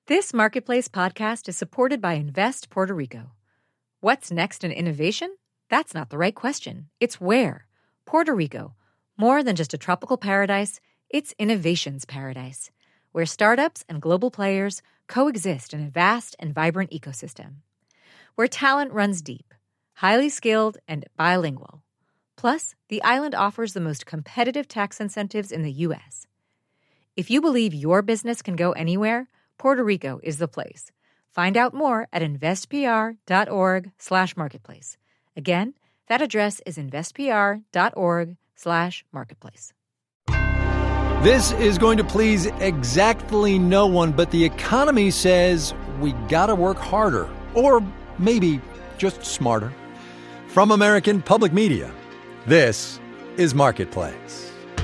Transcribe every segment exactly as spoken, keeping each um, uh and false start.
This Marketplace podcast is supported by Invest Puerto Rico. What's next in innovation? That's not the right question. It's where. Puerto Rico. More than just a tropical paradise, it's innovation's paradise, where startups and global players coexist in a vast and vibrant ecosystem. Where talent runs deep, highly skilled, and bilingual. Plus, the island offers the most competitive tax incentives in the U S. If you believe your business can go anywhere, Puerto Rico is the place. Find out more at investpr.org slash marketplace. Again, that address is investpr.org slash marketplace. This is going to please exactly no one, but the economy says we gotta work harder, or maybe just smarter. From American Public Media, this is Marketplace.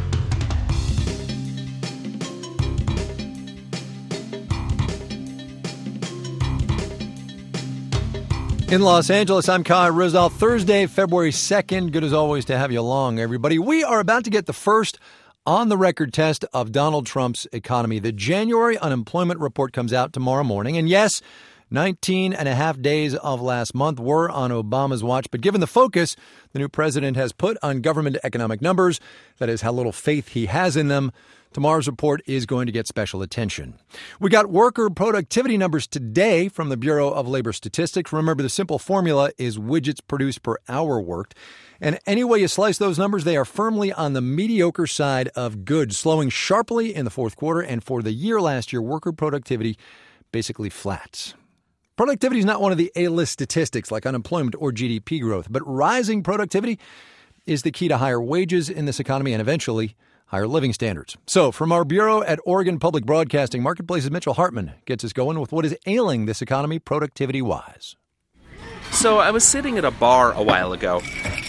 In Los Angeles, I'm Kai Ryssdal. Thursday, February second. Good as always to have you along, everybody. We are about to get the first on-the-record test of Donald Trump's economy. The January unemployment report comes out tomorrow morning. And yes, nineteen and a half days of last month were on Obama's watch. But given the focus the new president has put on government economic numbers, that is how little faith he has in them, tomorrow's report is going to get special attention. We got worker productivity numbers today from the Bureau of Labor Statistics. Remember, the simple formula is widgets produced per hour worked. And any way you slice those numbers, they are firmly on the mediocre side of good, slowing sharply in the fourth quarter. And for the year last year, worker productivity basically flat. Productivity is not one of the A-list statistics like unemployment or G D P growth, but rising productivity is the key to higher wages in this economy and eventually higher living standards. So from our bureau at Oregon Public Broadcasting Marketplace's Mitchell Hartman gets us going with what is ailing this economy productivity-wise. So I was sitting at a bar a while ago,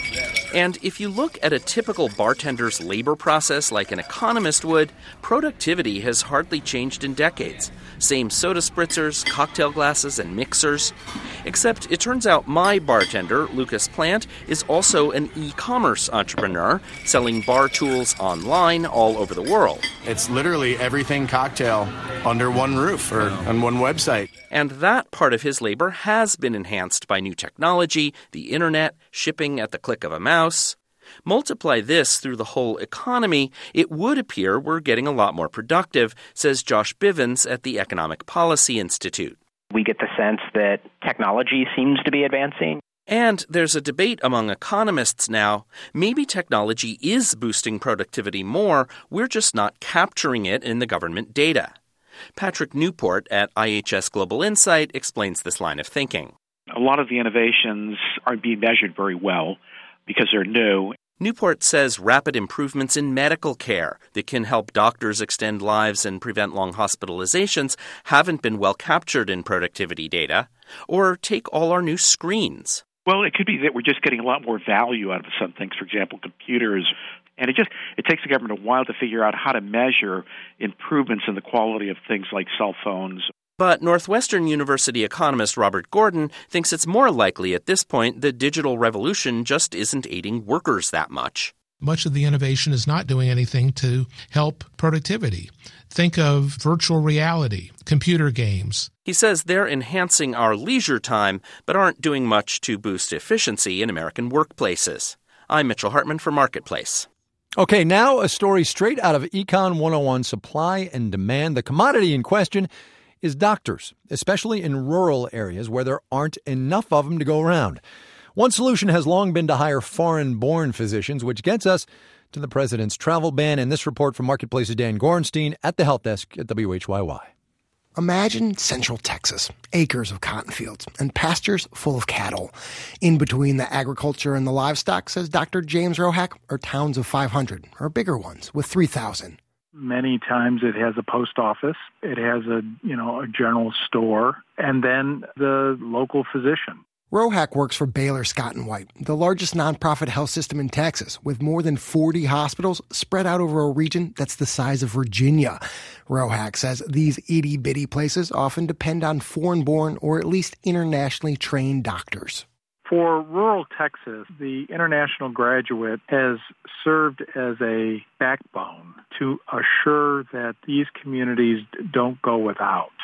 and if you look at a typical bartender's labor process like an economist would, productivity has hardly changed in decades. Same soda spritzers, cocktail glasses, and mixers. Except it turns out my bartender, Lucas Plant, is also an e-commerce entrepreneur, selling bar tools online all over the world. It's literally everything cocktail under one roof or on one website. And that part of his labor has been enhanced by new technology, the internet, shipping at the click of a mouse. Multiply this through the whole economy, it would appear we're getting a lot more productive, says Josh Bivens at the Economic Policy Institute. We get the sense that technology seems to be advancing. And there's a debate among economists now. Maybe technology is boosting productivity more, we're just not capturing it in the government data. Patrick Newport at I H S Global Insight explains this line of thinking. A lot of the innovations aren't being measured very well because they're new. Newport says rapid improvements in medical care that can help doctors extend lives and prevent long hospitalizations haven't been well captured in productivity data. Or take all our new screens. Well, it could be that we're just getting a lot more value out of some things, for example, computers. And it just it takes the government a while to figure out how to measure improvements in the quality of things like cell phones. But Northwestern University economist Robert Gordon thinks it's more likely at this point the digital revolution just isn't aiding workers that much. Much of the innovation is not doing anything to help productivity. Think of virtual reality, computer games. He says they're enhancing our leisure time, but aren't doing much to boost efficiency in American workplaces. I'm Mitchell Hartman for Marketplace. Okay, now a story straight out of Econ one oh one, supply and demand. The commodity in question is doctors, especially in rural areas where there aren't enough of them to go around. One solution has long been to hire foreign-born physicians, which gets us to the president's travel ban. And this report from Marketplace's Dan Gorenstein at the Health Desk at W H Y Y. Imagine central Texas, acres of cotton fields and pastures full of cattle. In between the agriculture and the livestock, says Doctor James Rohack, are towns of five hundred, or bigger ones with three thousand. Many times it has a post office, it has a, you know, a general store, and then the local physician. Rohack works for Baylor Scott and White, the largest nonprofit health system in Texas, with more than forty hospitals spread out over a region that's the size of Virginia. Rohack says these itty-bitty places often depend on foreign-born or at least internationally trained doctors. For rural Texas, the international graduate has served as a backbone to assure that these communities don't go without.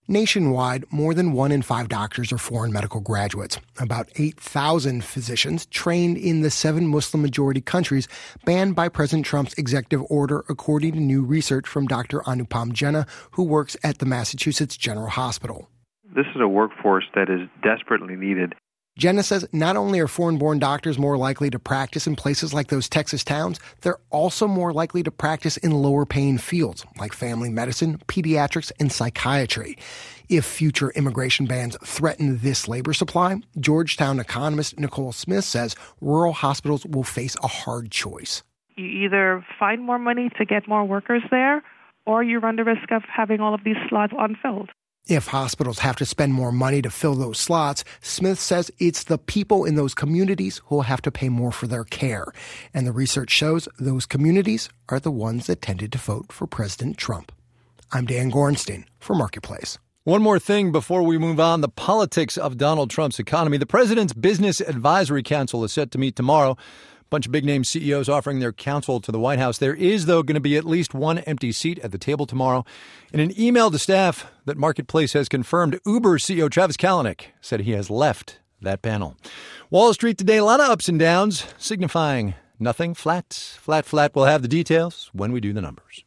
Nationwide, more than one in five doctors are foreign medical graduates. About eight thousand physicians trained in the seven Muslim-majority countries banned by President Trump's executive order, according to new research from Doctor Anupam Jena, who works at the Massachusetts General Hospital. This is a workforce that is desperately needed. Jenna says not only are foreign-born doctors more likely to practice in places like those Texas towns, they're also more likely to practice in lower-paying fields like family medicine, pediatrics, and psychiatry. If future immigration bans threaten this labor supply, Georgetown economist Nicole Smith says rural hospitals will face a hard choice. You either find more money to get more workers there, or you run the risk of having all of these slots unfilled. If hospitals have to spend more money to fill those slots, Smith says it's the people in those communities who will have to pay more for their care. And the research shows those communities are the ones that tended to vote for President Trump. I'm Dan Gorenstein for Marketplace. One more thing before we move on, the politics of Donald Trump's economy. The president's Business Advisory Council is set to meet tomorrow. Bunch of big-name C E Os offering their counsel to the White House. There is, though, going to be at least one empty seat at the table tomorrow. In an email to staff that Marketplace has confirmed, Uber C E O Travis Kalanick said he has left that panel. Wall Street today, a lot of ups and downs, signifying nothing. Flat, flat, flat. We'll have the details when we do the numbers.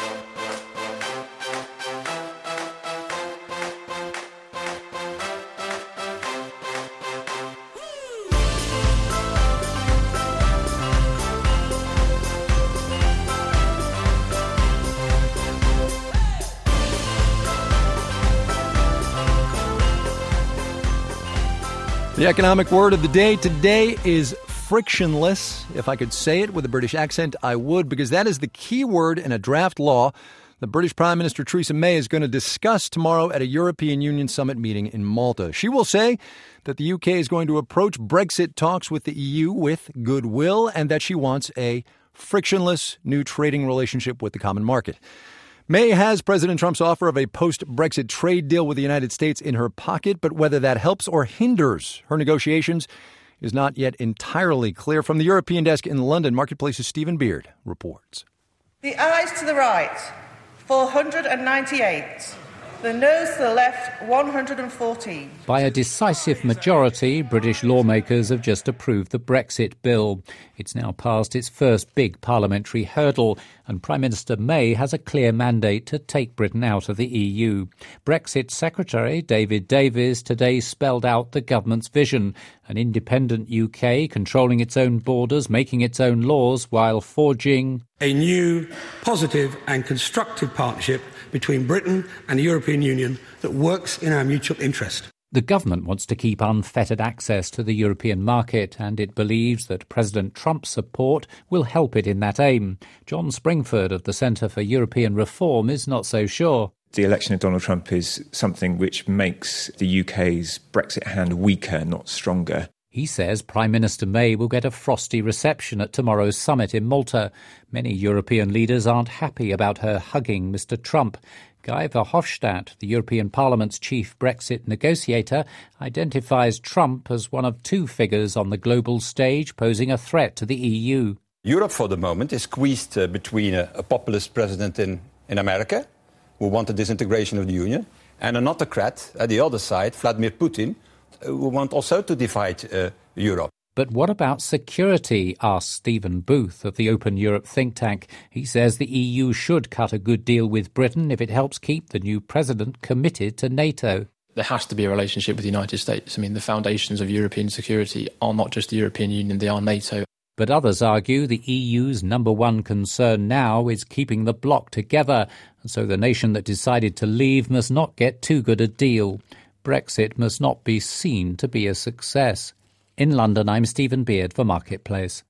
The economic word of the day today is frictionless. If I could say it with a British accent, I would, because that is the key word in a draft law the British Prime Minister Theresa May is going to discuss tomorrow at a European Union summit meeting in Malta. She will say that the U K is going to approach Brexit talks with the E U with goodwill and that she wants a frictionless new trading relationship with the common market. May has President Trump's offer of a post-Brexit trade deal with the United States in her pocket, but whether that helps or hinders her negotiations is not yet entirely clear. From the European desk in London, Marketplace's Stephen Beard reports. The ayes to the right, four hundred ninety-eight. The noes to the left, one hundred fourteen. By a decisive majority, British lawmakers have just approved the Brexit bill. It's now passed its first big parliamentary hurdle, and Prime Minister May has a clear mandate to take Britain out of the E U. Brexit Secretary David Davis today spelled out the government's vision, an independent U K controlling its own borders, making its own laws, while forging a new, positive and constructive partnership between Britain and the European Union that works in our mutual interest. The government wants to keep unfettered access to the European market, and it believes that President Trump's support will help it in that aim. John Springford of the Centre for European Reform is not so sure. The election of Donald Trump is something which makes the U K's Brexit hand weaker, not stronger. He says Prime Minister May will get a frosty reception at tomorrow's summit in Malta. Many European leaders aren't happy about her hugging Mister Trump. Guy Verhofstadt, the European Parliament's chief Brexit negotiator, identifies Trump as one of two figures on the global stage posing a threat to the E U. Europe, for the moment, is squeezed uh, between a, a populist president in, in America, who wants a disintegration of the Union, and an autocrat at the other side, Vladimir Putin, who want also to divide uh, Europe. But what about security, asks Stephen Booth of the Open Europe think tank. He says the E U should cut a good deal with Britain if it helps keep the new president committed to NATO. There has to be a relationship with the United States. I mean, the foundations of European security are not just the European Union, they are NATO. But others argue the E U's number one concern now is keeping the bloc together, and so the nation that decided to leave must not get too good a deal. Brexit must not be seen to be a success. In London, I'm Stephen Beard for Marketplace.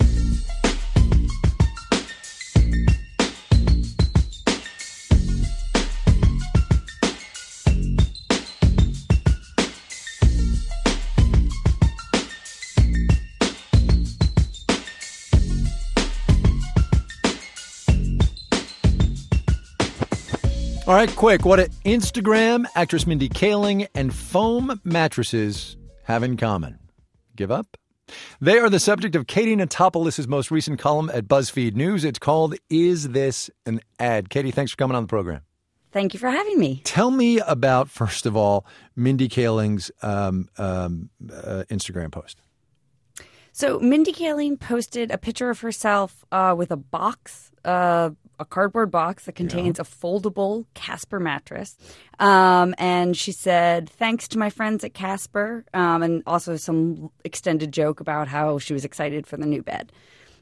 All right, quick. What Instagram, actress Mindy Kaling, and foam mattresses have in common. Give up? They are the subject of Katie Natopoulos' most recent column at BuzzFeed News. It's called Is This an Ad? Katie, thanks for coming on the program. Thank you for having me. Tell me about, first of all, Mindy Kaling's um, um, uh, Instagram post. So Mindy Kaling posted a picture of herself uh, with a box, uh, a cardboard box that contains yeah. a foldable Casper mattress. Um, and she said, thanks to my friends at Casper, um, and also some extended joke about how she was excited for the new bed.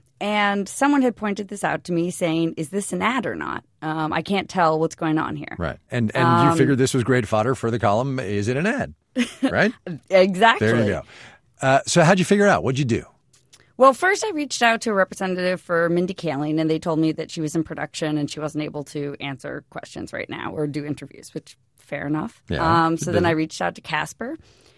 And someone had pointed this out to me saying, is this an ad or not? Um, I can't tell what's going on here. Right. And and um, you figured this was great fodder for the column, is it an ad? Right? Exactly. There you go. Uh, so how'd you figure it out? What'd you do? Well, first I reached out to a representative for Mindy Kaling, and they told me that she was in production and she wasn't able to answer questions right now or do interviews, which fair enough. Yeah, um, so then I reached out to Casper.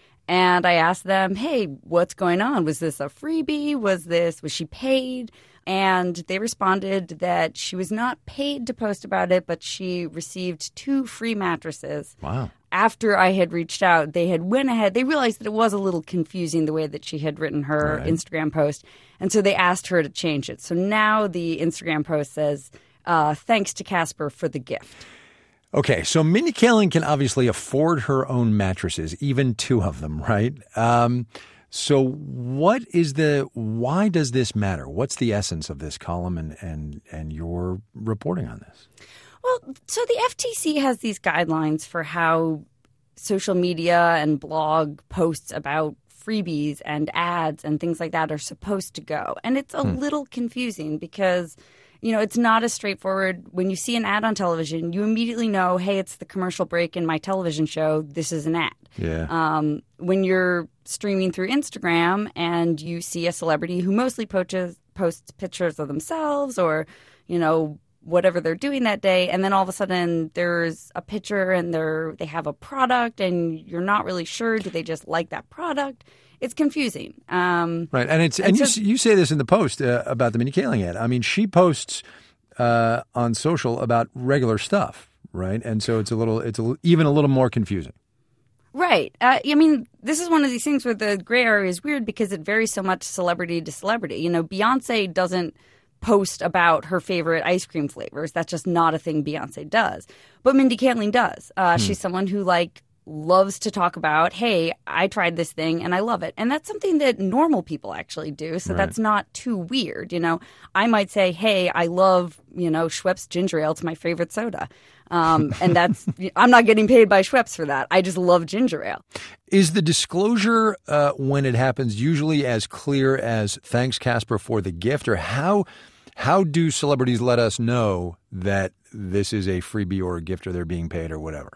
And I asked them, hey, what's going on? Was this a freebie? Was this, was she paid? And they responded that she was not paid to post about it, but she received two free mattresses. Wow. After I had reached out, they had went ahead. They realized that it was a little confusing the way that she had written her right. Instagram post. And so they asked her to change it. So now the Instagram post says, uh, thanks to Casper for the gift. Okay, so Mindy Kaling can obviously afford her own mattresses, even two of them, right? Um, so what is the, why does this matter? What's the essence of this column and, and, and your reporting on this? Well, so the F T C has these guidelines for how social media and blog posts about freebies and ads and things like that are supposed to go. And it's a hmm. little confusing because you know, it's not as straightforward. When you see an ad on television, you immediately know, hey, it's the commercial break in my television show. This is an ad. Yeah. Um, when you're streaming through Instagram and you see a celebrity who mostly poaches, posts pictures of themselves or, you know, whatever they're doing that day, and then all of a sudden there's a picture and they're they have a product and you're not really sure, do they just like that product? It's confusing. Um, right. And it's and, and so, you, you say this in the post uh, about the Mindy Kaling ad. I mean, she posts uh, on social about regular stuff, right? And so it's a little, it's a, even a little more confusing. Right. Uh, I mean, this is one of these things where the gray area is weird because it varies so much celebrity to celebrity. You know, Beyonce doesn't post about her favorite ice cream flavors. That's just not a thing Beyonce does. But Mindy Kaling does. Uh, hmm. She's someone who, like, loves to talk about, hey, I tried this thing and I love it. And that's something that normal people actually do. So right. that's not too weird. You know, I might say, hey, I love, you know, Schweppes ginger ale. It's my favorite soda. Um, and that's, I'm not getting paid by Schweppes for that. I just love ginger ale. Is the disclosure uh, when it happens usually as clear as thanks, Casper, for the gift? Or how, how do celebrities let us know that this is a freebie or a gift or they're being paid or whatever?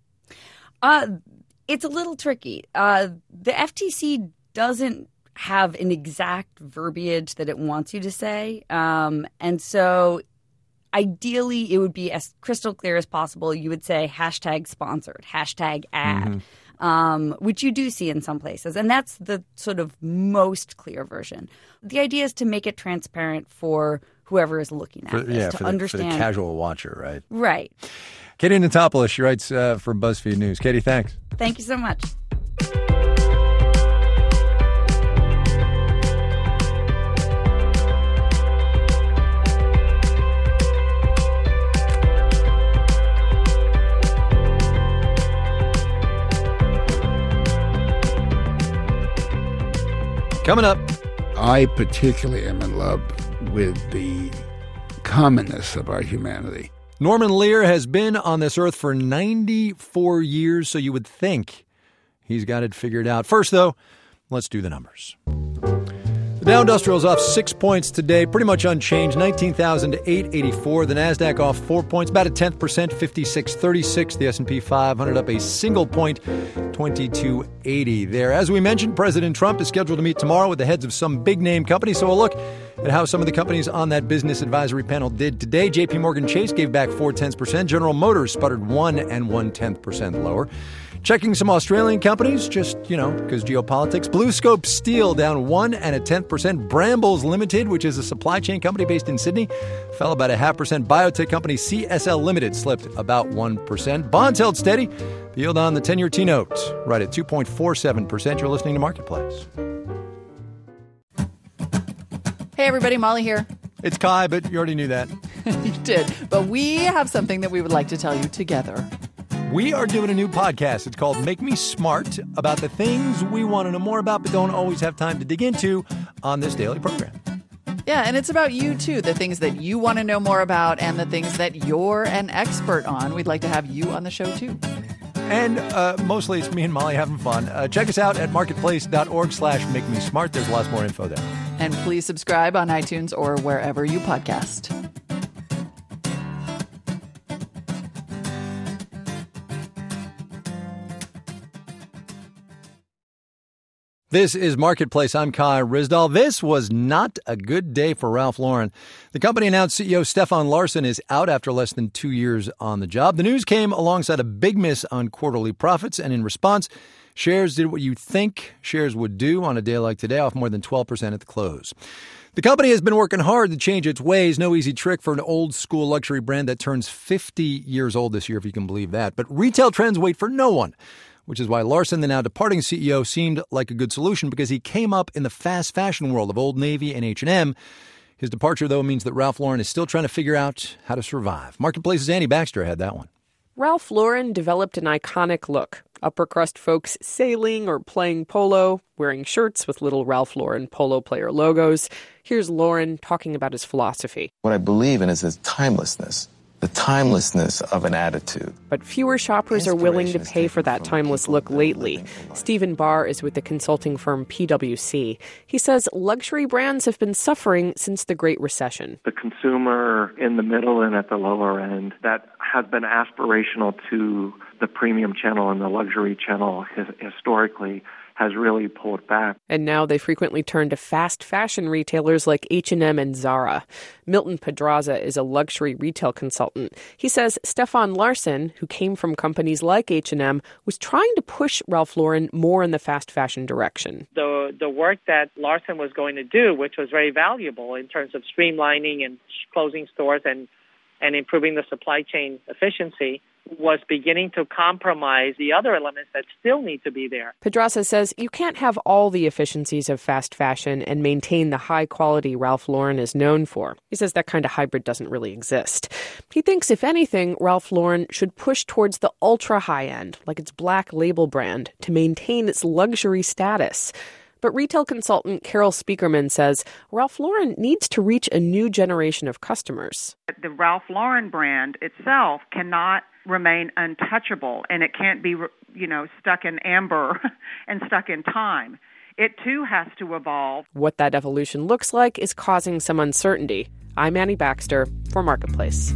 Uh, it's a little tricky. Uh, the F T C doesn't have an exact verbiage that it wants you to say. Um, and so ideally, it would be as crystal clear as possible. You would say hashtag sponsored, hashtag ad, mm-hmm. um, which you do see in some places. And that's the sort of most clear version. The idea is to make it transparent for whoever is looking at for, this, yeah, to for the, understand. For the casual watcher, right? Right. Katie Notopoulos, she writes uh, for BuzzFeed News. Katie, thanks. Thank you so much. Coming up. I particularly am in love with the commonness of our humanity. Norman Lear has been on this earth for ninety-four years, so you would think he's got it figured out. First, though, let's do the numbers. The Dow Industrial is off six points today, pretty much unchanged, nineteen thousand eight hundred eighty-four. The NASDAQ off four points, about a tenth percent, fifty-six thirty-six. The S and P five hundred up a single point, twenty-two eighty there. As we mentioned, President Trump is scheduled to meet tomorrow with the heads of some big-name companies, so we'll look at how some of the companies on that business advisory panel did today. J P Morgan Chase gave back four tenths percent. General Motors sputtered one and one tenth percent lower. Checking some Australian companies, just, you know, because geopolitics. BlueScope Steel down one and a tenth percent. Brambles Limited, which is a supply chain company based in Sydney, fell about a half percent. Biotech company C S L Limited slipped about one percent. Bonds held steady. The yield on the ten-year T-note right at two point four seven percent. You're listening to Marketplace. Hey, everybody. Molly here. It's Kai, but you already knew that. You did. But we have something that we would like to tell you together. We are doing a new podcast. It's called Make Me Smart, about the things we want to know more about but don't always have time to dig into on this daily program. Yeah, and it's about you, too, the things that you want to know more about and the things that you're an expert on. We'd like to have you on the show, too. And uh, mostly it's me and Molly having fun. Uh, check us out at marketplace.org slash make me smart. There's lots more info there. And please subscribe on iTunes or wherever you podcast. This is Marketplace. I'm Kai Ryssdal. This was not a good day for Ralph Lauren. The company announced C E O Stefan Larsson is out after less than two years on the job. The news came alongside a big miss on quarterly profits, and in response, shares did what you think shares would do on a day like today, off more than twelve percent at the close. The company has been working hard to change its ways. No easy trick for an old-school luxury brand that turns fifty years old this year, if you can believe that. But retail trends wait for no one, which is why Larsson, the now departing C E O, seemed like a good solution because he came up in the fast fashion world of Old Navy and H and M. His departure, though, means that Ralph Lauren is still trying to figure out how to survive. Marketplace's Annie Baxter had that one. Ralph Lauren developed an iconic look. Upper crust folks sailing or playing polo, wearing shirts with little Ralph Lauren polo player logos. Here's Lauren talking about his philosophy. What I believe in is his timelessness. The timelessness of an attitude. But fewer shoppers are willing to pay for that timeless look lately. Stephen Barr is with the consulting firm P W C. He says luxury brands have been suffering since the Great Recession. The consumer in the middle and at the lower end, that has been aspirational to the premium channel and the luxury channel historically, has really pulled back. And now they frequently turn to fast fashion retailers like H and M and Zara. Milton Pedraza is a luxury retail consultant. He says Stefan Larsson, who came from companies like H and M, was trying to push Ralph Lauren more in the fast fashion direction. The the work that Larsson was going to do, which was very valuable in terms of streamlining and closing stores and, and improving the supply chain efficiency, was beginning to compromise the other elements that still need to be there. Pedraza says you can't have all the efficiencies of fast fashion and maintain the high quality Ralph Lauren is known for. He says that kind of hybrid doesn't really exist. He thinks, if anything, Ralph Lauren should push towards the ultra high end, like its Black Label brand, to maintain its luxury status. But retail consultant Carol Spiekerman says Ralph Lauren needs to reach a new generation of customers. The Ralph Lauren brand itself cannot remain untouchable, and it can't be, you know, stuck in amber and stuck in time. It, too, has to evolve. What that evolution looks like is causing some uncertainty. I'm Annie Baxter for Marketplace.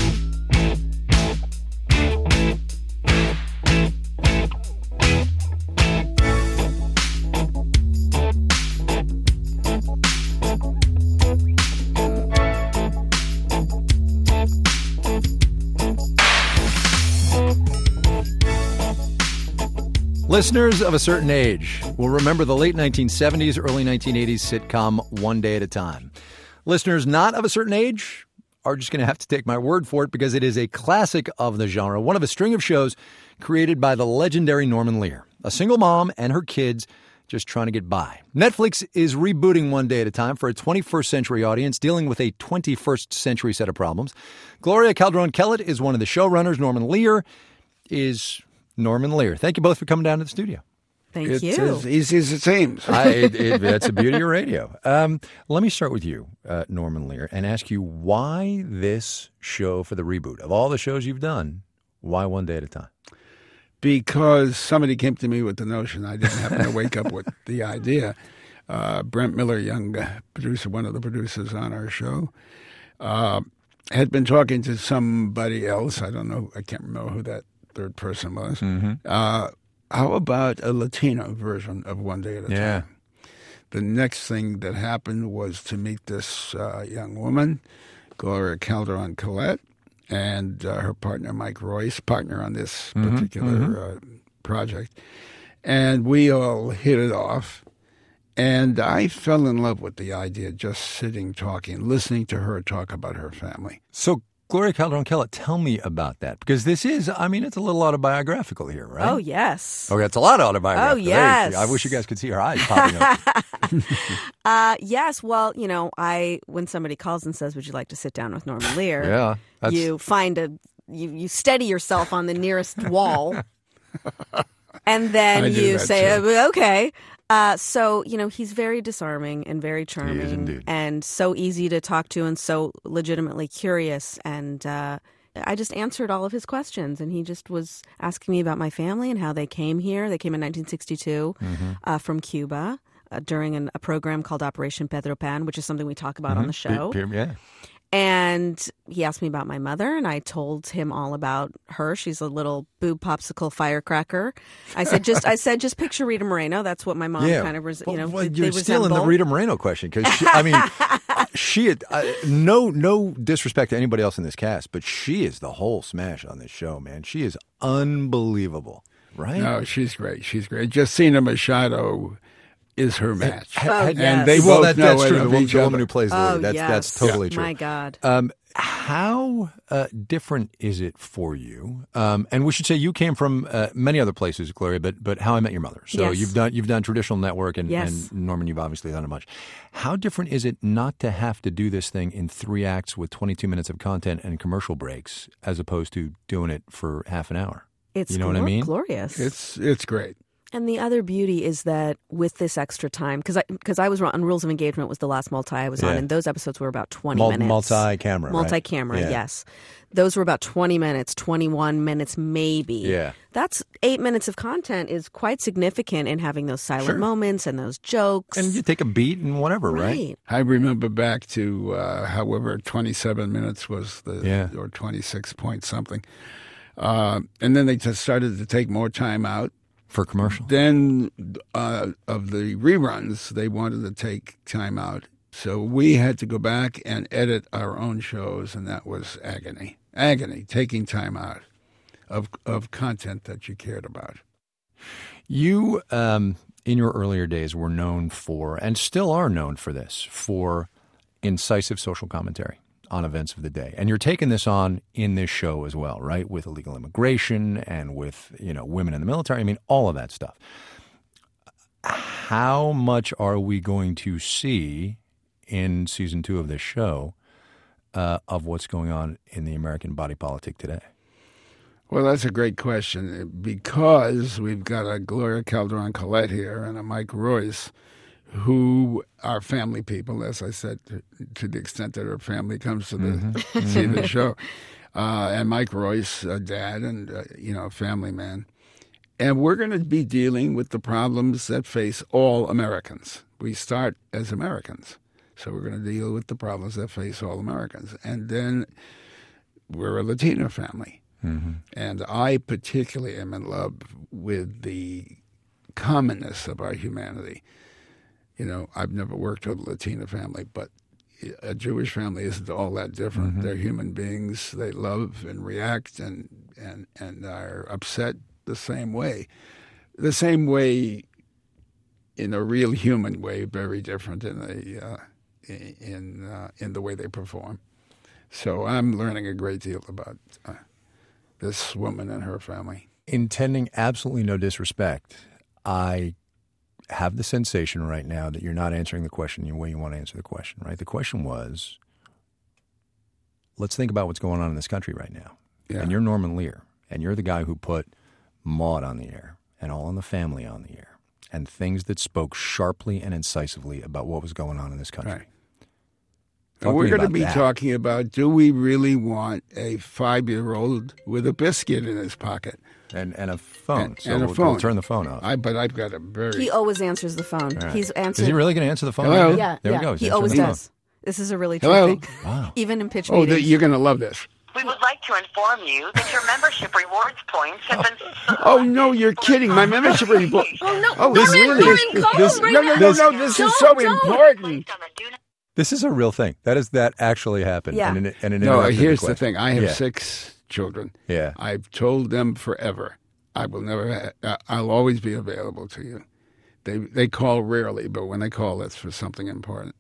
Listeners of a certain age will remember the late nineteen seventies, early nineteen eighties sitcom One Day at a Time. Listeners not of a certain age are just going to have to take my word for it because it is a classic of the genre, one of a string of shows created by the legendary Norman Lear, a single mom and her kids just trying to get by. Netflix is rebooting One Day at a Time for a twenty-first century audience dealing with a twenty-first century set of problems. Gloria Calderon-Kellett is one of the showrunners. Norman Lear is Norman Lear. Thank you both for coming down to the studio. Thank it's you. It's as easy as it seems. I, it, it, that's the beauty of radio. Um, let me start with you, uh, Norman Lear, and ask you why this show for the reboot. Of all the shows you've done, why One Day at a Time? Because somebody came to me with the notion. I didn't happen to wake up with the idea. Uh, Brent Miller, young producer, one of the producers on our show, uh, had been talking to somebody else. I don't know. I can't remember who that third person was. Mm-hmm. Uh, how about a Latino version of One Day at a yeah. Time? The next thing that happened was to meet this uh, young woman, Gloria Calderon-Kellett, and uh, her partner, Mike Royce, partner on this mm-hmm. particular mm-hmm. Uh, project. And we all hit it off. And I fell in love with the idea, just sitting, talking, listening to her talk about her family. So, Gloria Calderon-Kellett, tell me about that. Because this is, I mean, it's a little autobiographical here, right? Oh, yes. Okay, it's a lot autobiographical. Oh, yes. I wish you guys could see her eyes popping up. uh, yes. Well, you know, I when somebody calls and says, "Would you like to sit down with Norman Lear?" Yeah, that's... you find a you you steady yourself on the nearest wall, and then you say, too. "Okay." Uh, so, you know, he's very disarming and very charming, he is indeed. And so easy to talk to and so legitimately curious. And uh, I just answered all of his questions. And he just was asking me about my family and how they came here. They came in nineteen sixty-two mm-hmm. uh, from Cuba uh, during an, a program called Operation Pedro Pan, which is something we talk about mm-hmm. on the show. P- yeah. And he asked me about my mother, and I told him all about her. She's a little boob popsicle firecracker. I said, just I said, just picture Rita Moreno. That's what my mom yeah. kind of was. Well, you know, well, they, you're they stealing the Rita Moreno question because I mean, she had uh, no no disrespect to anybody else in this cast, but she is the whole smash on this show, man. She is unbelievable, right? No, she's great. She's great. Justina Machado is her match. Oh, and yes. they well, both that, know that's it true. of The woman, each the woman other. who plays the Oh, lead. That's, yes. that's totally yeah. true. My God. Um, how uh, different is it for you? Um, and we should say you came from uh, many other places, Gloria, but but How I Met Your Mother. So yes. you've done you've done traditional network, and, yes. and Norman, you've obviously done it much. How different is it not to have to do this thing in three acts with twenty-two minutes of content and commercial breaks, as opposed to doing it for half an hour? It's you know glor- what I mean? glorious. It's it's great. And the other beauty is that with this extra time, because I, cause I was on Rules of Engagement was the last multi I was yeah. on, and those episodes were about twenty Mul- minutes. Multi-camera, right? Multi-camera, yeah. yes. Those were about twenty minutes, twenty-one minutes maybe. Yeah. That's eight minutes of content is quite significant in having those silent sure. moments and those jokes. And you take a beat and whatever, right? right? I remember back to, uh, however, twenty-seven minutes was the, yeah. or twenty-six point something. Uh, and then they just started to take more time out. For commercial. Then uh, of the reruns, they wanted to take time out. So we had to go back and edit our own shows, and that was agony. Agony, taking time out of of content that you cared about. You, um, in your earlier days, were known for, and still are known for this, for incisive social commentary on events of the day. And you're taking this on in this show as well, right? With illegal immigration and with, you know, women in the military. I mean, all of that stuff. How much are we going to see in season two of this show uh, of what's going on in the American body politic today? Well, that's a great question because we've got a Gloria Calderon-Collette here and a Mike Royce who are family people, as I said, to, to the extent that her family comes to the mm-hmm. see the show. Uh, and Mike Royce, a dad and, uh, you know, a family man. And we're going to be dealing with the problems that face all Americans. We start as Americans. So we're going to deal with the problems that face all Americans. And then we're a Latino family. Mm-hmm. And I particularly am in love with the commonness of our humanity. You know, I've never worked with a Latina family, but a Jewish family isn't all that different. Mm-hmm. They're human beings. They love and react and, and, and are upset the same way. The same way in a real human way, very different in the, uh, in, uh, in the way they perform. So I'm learning a great deal about uh, this woman and her family. Intending absolutely no disrespect, I have the sensation right now that you're not answering the question the way you want to answer the question, right? The question was, let's think about what's going on in this country right now. Yeah. And you're Norman Lear, and you're the guy who put Maude on the air and All in the Family on the air, and things that spoke sharply and incisively about what was going on in this country. Right. Talk And we're to me going to about be that. talking about, do we really want a five-year-old with a biscuit in his pocket? And and a phone. And, so and a we'll, phone. we'll turn the phone off. I, but I've got a very... He always answers the phone. Right. He's answered. Is he really going to answer the phone? Hello? Right now? Yeah, There yeah. we go. He's He answering always the phone. does. This is a really true Hello? thing. Wow. Even in pitch Oh, meetings. the, you're going to love this. We would like to inform you that your membership rewards points have been... Oh, no, you're kidding. My membership report... Oh, no. Oh, This- really? Lauren, call This- him right no, no, now. no, no, this is so Don't, don't. important. This is a real thing. That is that actually happened. Yeah. And, an, and an No, interrupted here's the the question. thing. I have Yeah. six children. Yeah. I've told them forever, I will never, ha- I'll always be available to you. They they call rarely, but when they call, it's for something important.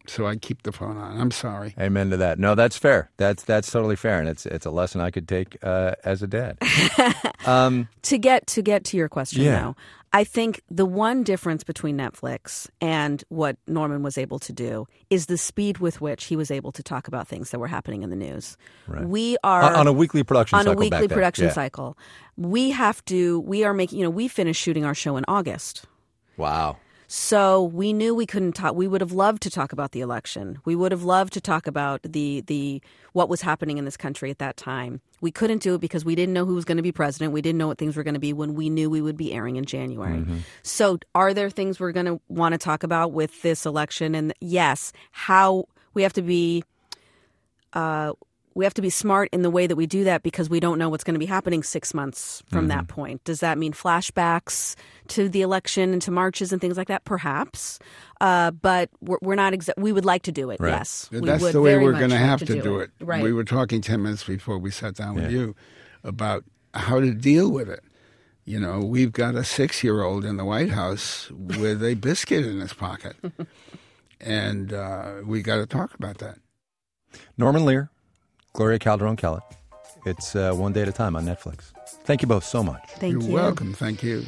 So I keep the phone on. I'm sorry. Amen to that. No, that's fair. That's that's totally fair, and it's it's a lesson I could take uh, as a dad. um, to get to get to your question, yeah. though, I think the one difference between Netflix and what Norman was able to do is the speed with which he was able to talk about things that were happening in the news. Right. We are on, on a weekly production on cycle a weekly back then. production Yeah. cycle. We have to. We are making. You know, we finished shooting our show in August. Wow. So we knew we couldn't talk. We would have loved to talk about the election. We would have loved to talk about the the what was happening in this country at that time. We couldn't do it because we didn't know who was going to be president. We didn't know what things were going to be when we knew we would be airing in January. Mm-hmm. So are there things we're going to want to talk about with this election? And yes, how we have to be uh, we have to be smart in the way that we do that because we don't know what's going to be happening six months from Mm-hmm. that point. Does that mean flashbacks to the election and to marches and things like that? Perhaps. Uh, but we're, we're not exa- we would like to do it, Right. yes. We That's would the way very we're much going to like have to do it. Right. We were talking ten minutes before we sat down with Yeah. you about how to deal with it. You know, we've got a six-year-old in the White House with a biscuit in his pocket. And uh, we got to talk about that. Norman Lear, Gloria Calderon-Kellett. It's uh, One Day at a Time on Netflix. Thank you both so much. Thank You're you. welcome. Thank you.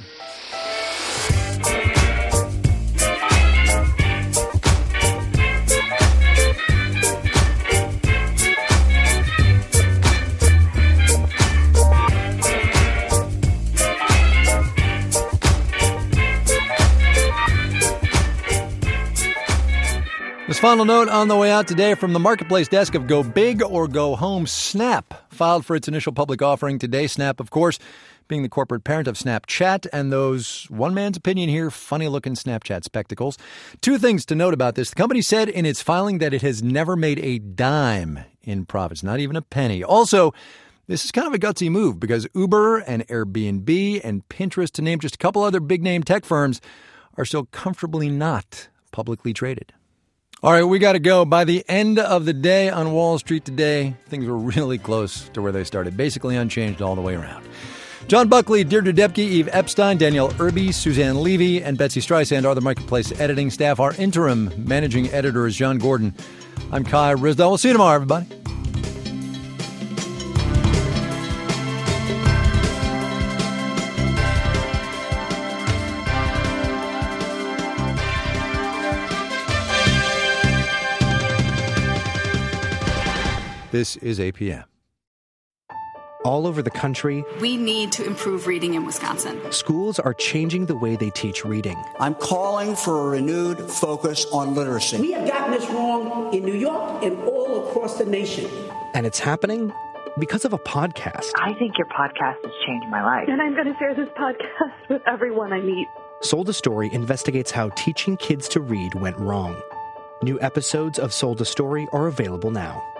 This final note on the way out today from the marketplace desk of Go Big or Go Home. Snap filed for its initial public offering today. Snap, of course, being the corporate parent of Snapchat and those, one man's opinion here, funny-looking Snapchat spectacles. Two things to note about this. The company said in its filing that it has never made a dime in profits, not even a penny. Also, this is kind of a gutsy move because Uber and Airbnb and Pinterest, to name just a couple other big-name tech firms, are still comfortably not publicly traded. All right, we got to go. By the end of the day on Wall Street today, things were really close to where they started, basically unchanged all the way around. John Buckley, Deirdre Debke, Eve Epstein, Danielle Irby, Suzanne Levy, and Betsy Streisand are the Marketplace editing staff. Our interim managing editor is John Gordon. I'm Kai Risdell. We'll see you tomorrow, everybody. This is A P M. All over the country, We need to improve reading in Wisconsin. schools are changing the way they teach reading. I'm calling for a renewed focus on literacy. We have gotten this wrong in New York and all across the nation. And it's happening because of a podcast. I think your podcast has changed my life. And I'm going to share this podcast with everyone I meet. Sold a Story investigates how teaching kids to read went wrong. New episodes of Sold a Story are available now.